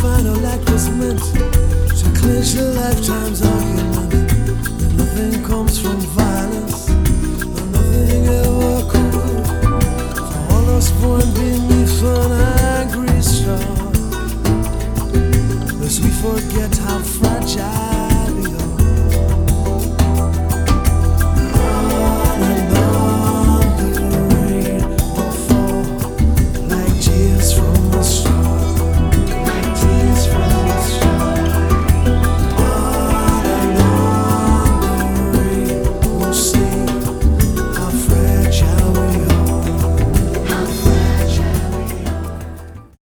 final act was meant to clinch a lifetime's argument that nothing comes from violence.